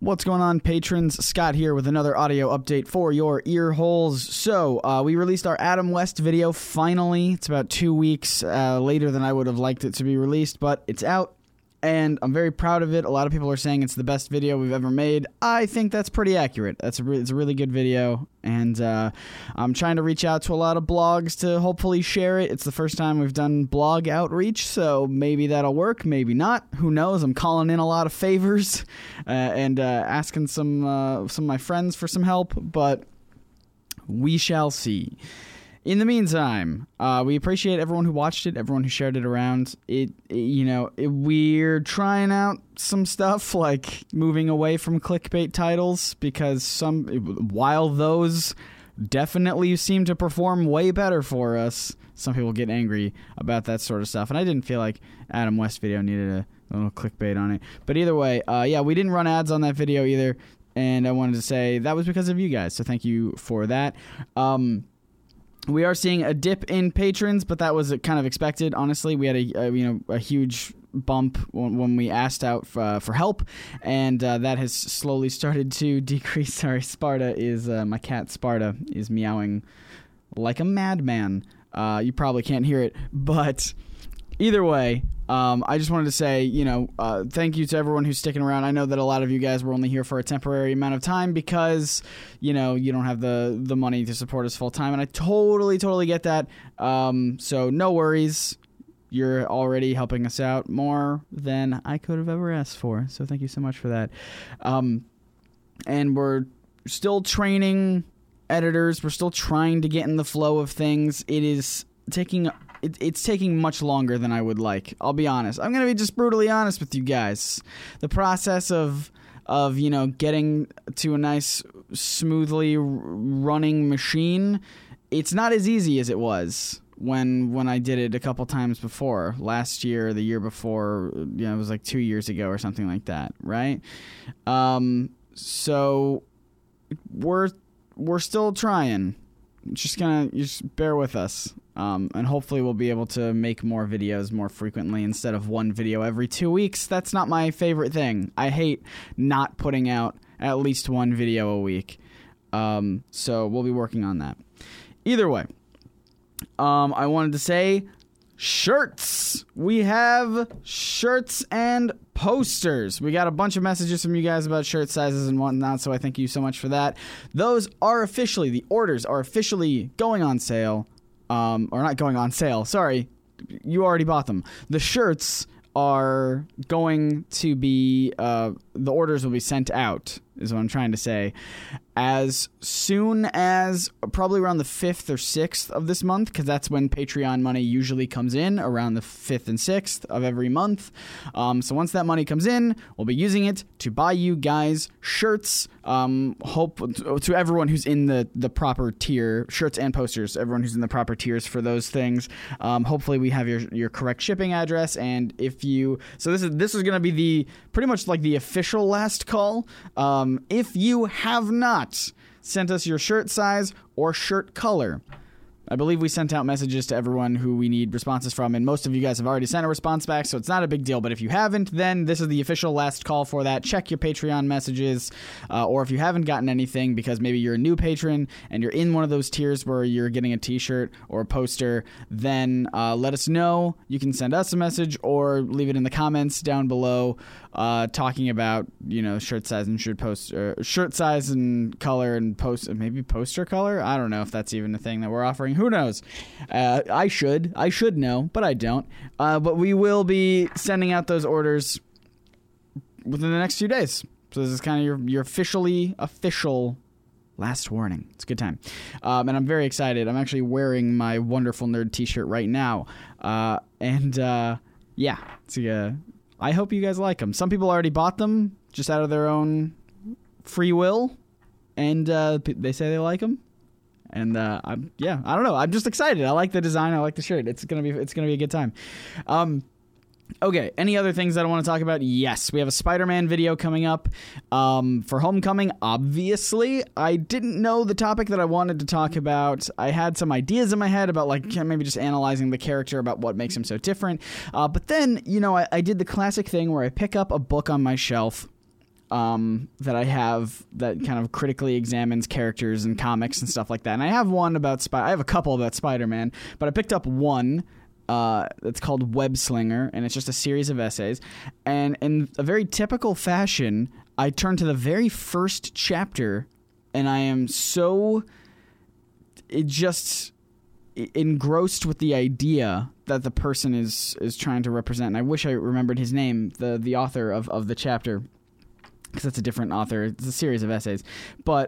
What's going on, patrons? Scott here with another audio update for your ear holes. So, we released our Adam West video finally. It's about 2 weeks later than I would have liked it to be released, but it's out, and I'm very proud of it. A lot of people are saying it's the best video we've ever made. I think that's pretty accurate. It's a really good video, and I'm trying to reach out to a lot of blogs to hopefully share it. It's the first time we've done blog outreach, so maybe that'll work, maybe not. Who knows? I'm calling in a lot of favors and asking some of my friends for some help, but we shall see. In the meantime, we appreciate everyone who watched it, everyone who shared it around. We're trying out some stuff like moving away from clickbait titles because while those definitely seem to perform way better for us, some people get angry about that sort of stuff. And I didn't feel like Adam West video needed a little clickbait on it. But either way, we didn't run ads on that video either. And I wanted to say that was because of you guys. So thank you for that. We are seeing a dip in patrons, but that was kind of expected. Honestly, we had a huge bump when we asked out for help, and that has slowly started to decrease. Sorry, Sparta is my cat. Sparta is meowing like a madman. You probably can't hear it, but either way, I just wanted to say, thank you to everyone who's sticking around. I know that a lot of you guys were only here for a temporary amount of time because, you don't have the money to support us full time, and I totally get that. So no worries. You're already helping us out more than I could have ever asked for. So thank you so much for that. And we're still training editors. We're still trying to get in the flow of things. It's taking much longer than I would like. I'll be honest. I'm going to be just brutally honest with you guys. The process of getting to a nice, smoothly running machine, it's not as easy as it was when I did it a couple times before. Last year, the year before, it was like 2 years ago or something like that, right? So we're still trying. Just bear with us. And hopefully we'll be able to make more videos more frequently instead of one video every 2 weeks. That's not my favorite thing. I hate not putting out at least one video a week. So we'll be working on that. Either way, I wanted to say shirts. We have shirts and posters. We got a bunch of messages from you guys about shirt sizes and whatnot, so I thank you so much for that. The orders are officially going on sale. Or not going on sale, sorry. You already bought them. The shirts are going to be, the orders will be sent out, is what I'm trying to say, as soon as probably around the 5th or 6th of this month, because that's when Patreon money usually comes in, around the 5th and 6th of every month. So once that money comes in, we'll be using it to buy you guys shirts. Hope to everyone who's in the proper tier, shirts and posters, everyone who's in the proper tiers for those things. Hopefully we have your correct shipping address, and this is going to be pretty much like the official last call. If you have not sent us your shirt size or shirt color, I believe we sent out messages to everyone who we need responses from, and most of you guys have already sent a response back, so it's not a big deal. But if you haven't, then this is the official last call for that. Check your Patreon messages, or if you haven't gotten anything because maybe you're a new patron and you're in one of those tiers where you're getting a t-shirt or a poster, then let us know. You can send us a message or leave it in the comments down below, talking about shirt size and shirt size and color and maybe poster color. I don't know if that's even a thing that we're offering. Who knows? I should know, but I don't. But we will be sending out those orders within the next few days. So this is kind of your official last warning. It's a good time. And I'm very excited. I'm actually wearing my Wonderful Nerd t-shirt right now. I hope you guys like them. Some people already bought them just out of their own free will, and they say they like them. And I don't know. I'm just excited. I like the design. I like the shirt. It's gonna be a good time. Okay, any other things that I want to talk about? Yes, we have a Spider-Man video coming up for Homecoming, obviously. I didn't know the topic that I wanted to talk about. I had some ideas in my head about maybe just analyzing the character, about what makes him so different. But then, I did the classic thing where I pick up a book on my shelf, that I have that kind of critically examines characters and comics and stuff like that. And I have one about I have a couple about Spider-Man, but I picked up one that's called Web Slinger, and it's just a series of essays. And in a very typical fashion, I turned to the very first chapter, and I am so engrossed with the idea that the person is trying to represent. And I wish I remembered his name, the author of the chapter, because that's a different author. It's a series of essays. But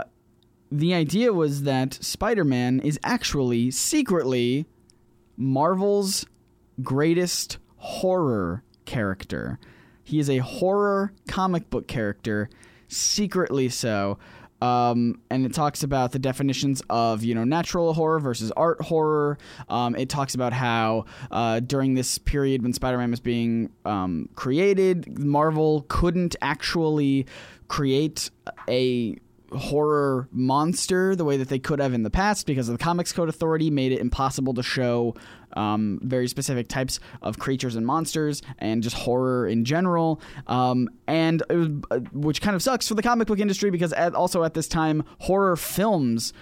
the idea was that Spider-Man is actually secretly Marvel's greatest horror character. He is a horror comic book character, secretly so. And it talks about the definitions of, natural horror versus art horror. It talks about how during this period when Spider-Man was being created, Marvel couldn't actually create a horror monster the way that they could have in the past because of the Comics Code Authority made it impossible to show very specific types of creatures and monsters and just horror in general, and it was, which kind of sucks for the comic book industry because also at this time horror films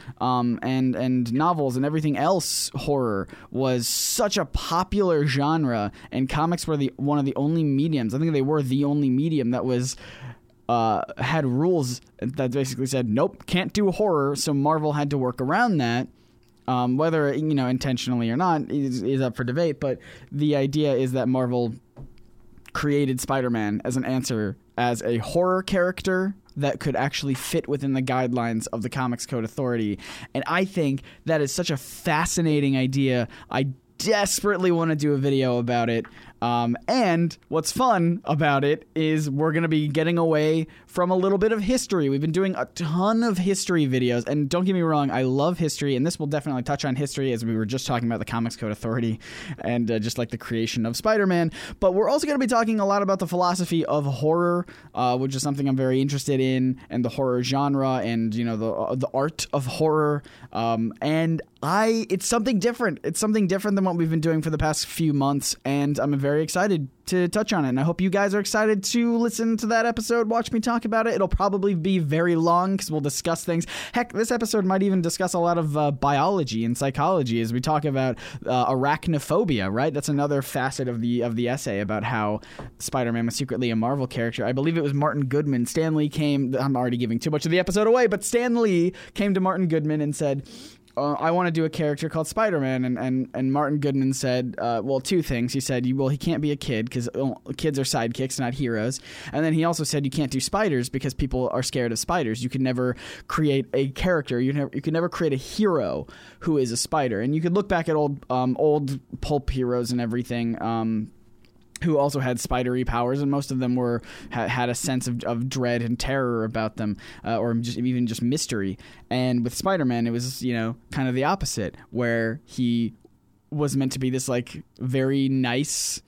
and novels and everything else horror was such a popular genre, and comics were one of the only mediums. I think they were the only medium that was had rules that basically said, nope, can't do horror, so Marvel had to work around that. Whether, intentionally or not is up for debate, but the idea is that Marvel created Spider-Man as an answer as a horror character that could actually fit within the guidelines of the Comics Code Authority. And I think that is such a fascinating idea. I desperately want to do a video about it. And what's fun about it is we're going to be getting away from a little bit of history. We've been doing a ton of history videos, and don't get me wrong, I love history, and this will definitely touch on history as we were just talking about the Comics Code Authority and just like the creation of Spider-Man. But we're also going to be talking a lot about the philosophy of horror, which is something I'm very interested in, and the horror genre, and the art of horror. And it's something different. It's something different than what we've been doing for the past few months, and I'm very excited to touch on it. And I hope you guys are excited to listen to that episode, watch me talk about it. It'll probably be very long because we'll discuss things. Heck, this episode might even discuss a lot of biology and psychology as we talk about arachnophobia, right? That's another facet of the essay about how Spider-Man was secretly a Marvel character. I believe it was Martin Goodman. Stan Lee came, I'm already giving too much of the episode away, but Stan Lee came to Martin Goodman and said, I want to do a character called Spider-Man, and Martin Goodman said, two things. He said, he can't be a kid because kids are sidekicks, not heroes. And then he also said you can't do spiders because people are scared of spiders. You could never create a character. You could never create a hero who is a spider. And you could look back at old pulp heroes and everything, who also had spidery powers, and most of them had a sense of dread and terror about them, or even just mystery. And with Spider-Man, it was kind of the opposite, where he was meant to be this like very nice,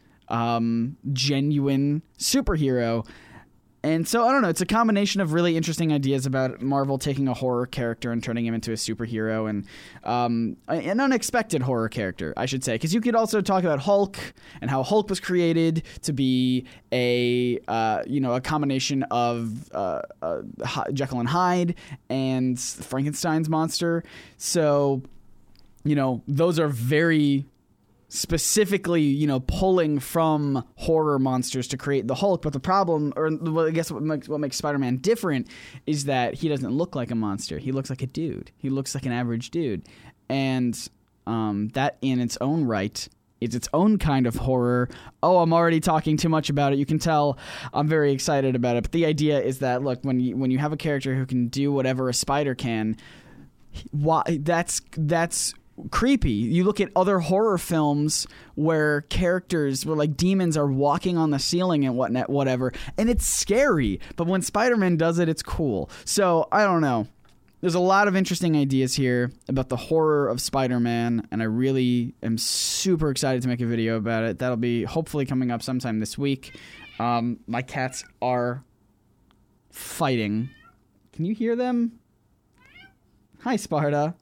genuine superhero. And so, I don't know, it's a combination of really interesting ideas about Marvel taking a horror character and turning him into a superhero, and an unexpected horror character, I should say. Because you could also talk about Hulk and how Hulk was created to be a combination of Jekyll and Hyde and Frankenstein's monster. So, those are very specifically, pulling from horror monsters to create the Hulk. But the problem, or I guess what makes Spider-Man different is that he doesn't look like a monster. He looks like a dude. He looks like an average dude. And that in its own right is its own kind of horror. Oh, I'm already talking too much about it. You can tell I'm very excited about it. But the idea is that, look, when you have a character who can do whatever a spider can, that's creepy. You look at other horror films where characters, where like demons are walking on the ceiling and whatever, and it's scary. But when Spider-Man does it, it's cool. So I don't know. There's a lot of interesting ideas here about the horror of Spider-Man, and I really am super excited to make a video about it. That'll be hopefully coming up sometime this week. My cats are fighting. Can you hear them? Hi, Sparta.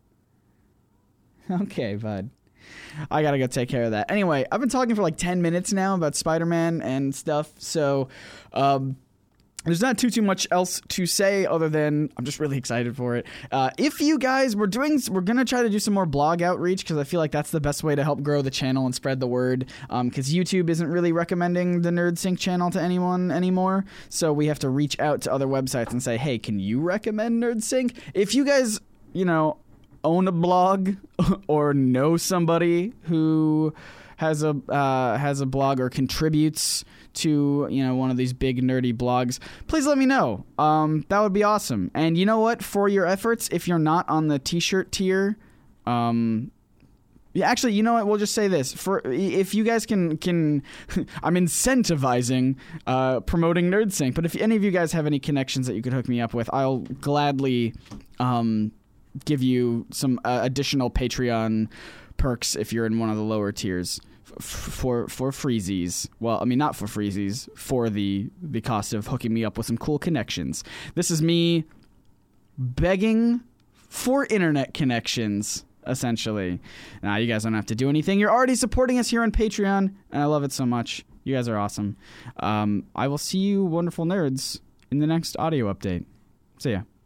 Okay, bud. I gotta go take care of that. Anyway, I've been talking for like 10 minutes now about Spider-Man and stuff, so there's not too much else to say other than I'm just really excited for it. If you guys, we're going to try to do some more blog outreach because I feel like that's the best way to help grow the channel and spread the word, because YouTube isn't really recommending the NerdSync channel to anyone anymore. So we have to reach out to other websites and say, hey, can you recommend NerdSync? If you guys, own a blog or know somebody who has a blog or contributes to one of these big nerdy blogs, please let me know. That would be awesome. And you know what? For your efforts, if you're not on the t-shirt tier, actually, you know what? We'll just say this: if you guys can, I'm incentivizing promoting NerdSync. But if any of you guys have any connections that you could hook me up with, I'll gladly give you some additional Patreon perks if you're in one of the lower tiers. For freezies. Well, I mean, not for freezies, for the cost of hooking me up with some cool connections. This is me begging for internet connections, essentially. Now, you guys don't have to do anything. You're already supporting us here on Patreon, and I love it so much. You guys are awesome. I will see you wonderful nerds in the next audio update. See ya.